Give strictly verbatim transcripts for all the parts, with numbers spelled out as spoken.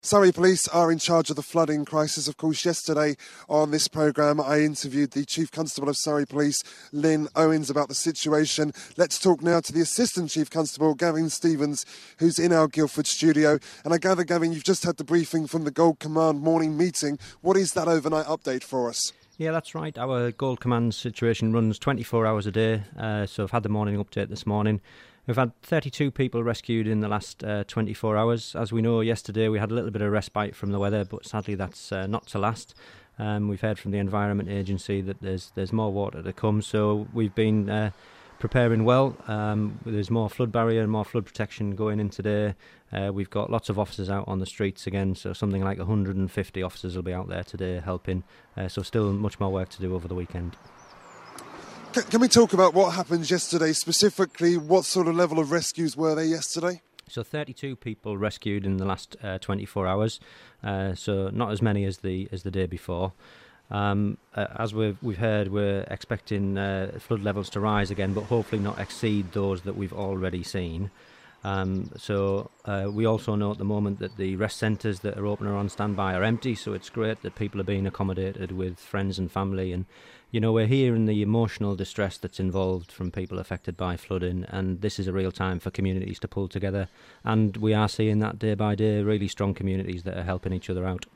Surrey Police are in charge of the flooding crisis. Of course, yesterday on this programme, I interviewed the Chief Constable of Surrey Police, Lynn Owens, about the situation. Let's talk now to the Assistant Chief Constable, Gavin Stevens, who's in our Guildford studio. And I gather, Gavin, you've just had the briefing from the Gold Command morning meeting. What is that overnight update for us? Yeah, that's right. Our Gold Command situation runs twenty-four hours a day, uh, so I've had the morning update this morning. We've had thirty-two people rescued in the last uh, twenty-four hours. As we know, yesterday we had a little bit of respite from the weather, but sadly that's uh, not to last. Um, we've heard from the Environment Agency that there's there's more water to come, so we've been uh, preparing well. Um, there's more flood barrier and more flood protection going in today. Uh, we've got lots of officers out on the streets again, so something like one hundred fifty officers will be out there today helping. Uh, so still much more work to do over the weekend. Can we talk about what happened yesterday specifically? What sort of level of rescues were there yesterday? So thirty-two people rescued in the last uh, twenty-four hours, uh, so not as many as the as the day before. Um, uh, as we've we've heard, we're expecting uh, flood levels to rise again, but hopefully not exceed those that we've already seen. Um, so uh, we also know at the moment that the rest centres that are open or on standby are empty, so it's great that people are being accommodated with friends and family. And you know, we're hearing the emotional distress that's involved from people affected by flooding, and this is a real time for communities to pull together, and we are seeing that day by day, really strong communities that are helping each other out.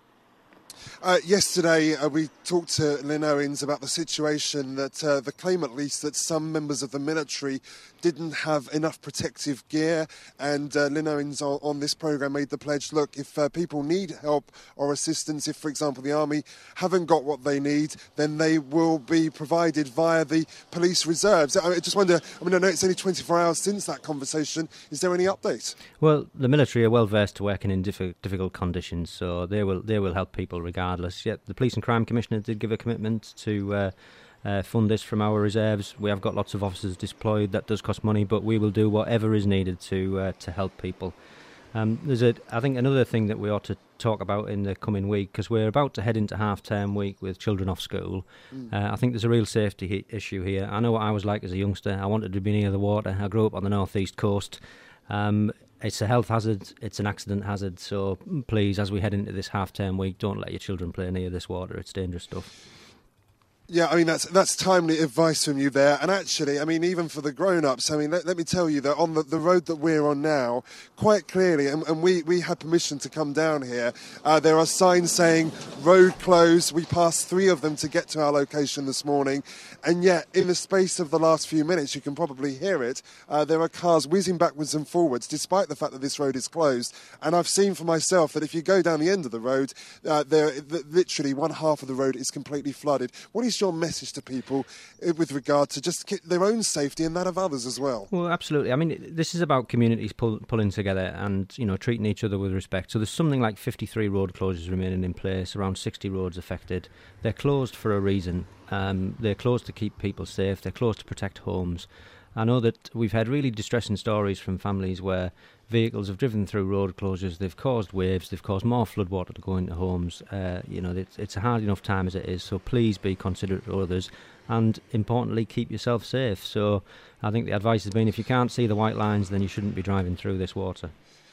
Uh, yesterday uh, we talked to Lynn Owens about the situation that uh, the claim at least that some members of the military didn't have enough protective gear, and uh, Lynn Owens on, on this programme made the pledge, look, if uh, people need help or assistance, if for example the Army haven't got what they need, then they will be provided via the police reserves. I, I just wonder, I mean I know it's only twenty-four hours since that conversation, is there any update? Well, the military are well versed to working in diffi- difficult conditions, so they will they will help people regardless. Yet the Police and Crime Commissioner did give a commitment to uh, uh, fund this from our reserves. We have got lots of officers deployed. That does cost money, but we will do whatever is needed to uh, to help people. Um, there's a, I think another thing that we ought to talk about in the coming week, because we're about to head into half-term week with children off school. Mm. Uh, I think there's a real safety he- issue here. I know what I was like as a youngster. I wanted to be near the water. I grew up on the northeast coast. Um, It's a health hazard, it's an accident hazard, so please, as we head into this half-term week, don't let your children play near this water, it's dangerous stuff. Yeah, I mean, that's that's timely advice from you there. And actually, I mean, even for the grown-ups, I mean, let, let me tell you that on the, the road that we're on now, quite clearly, and, and we, we had permission to come down here, uh, there are signs saying road closed. We passed three of them to get to our location this morning. And yet, in the space of the last few minutes, you can probably hear it, uh, there are cars whizzing backwards and forwards, despite the fact that this road is closed. And I've seen for myself that if you go down the end of the road, uh, there literally one half of the road is completely flooded. What is your message to people with regard to just their own safety and that of others as well? Well, absolutely. I mean, this is about communities pull, pulling together and, you know, treating each other with respect. So there's something like fifty-three road closures remaining in place, around sixty roads affected. They're closed for a reason. Um, they're closed to keep people safe. They're closed to protect homes. I know that we've had really distressing stories from families where vehicles have driven through road closures, they've caused waves, they've caused more floodwater to go into homes. Uh, you know, it's, it's a hard enough time as it is, so please be considerate of others and, importantly, keep yourself safe. So I think the advice has been, if you can't see the white lines, then you shouldn't be driving through this water.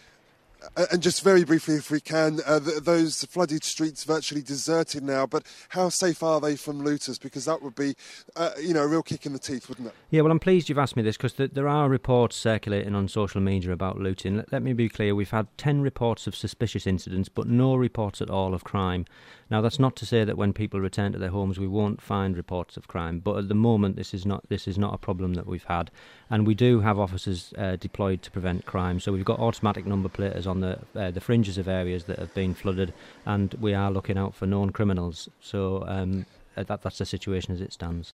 And just very briefly, if we can, uh, th- those flooded streets virtually deserted now, but how safe are they from looters? Because that would be, uh, you know, a real kick in the teeth, wouldn't it? Yeah, well, I'm pleased you've asked me this, because th- there are reports circulating on social media about looting. Let, let me be clear, we've had ten reports of suspicious incidents, but no reports at all of crime. Now, that's not to say that when people return to their homes we won't find reports of crime, but at the moment this is not this is not a problem that we've had. And we do have officers uh, deployed to prevent crime, so we've got automatic number platers on the uh, the fringes of areas that have been flooded, and we are looking out for known criminals. So um, that that's the situation as it stands.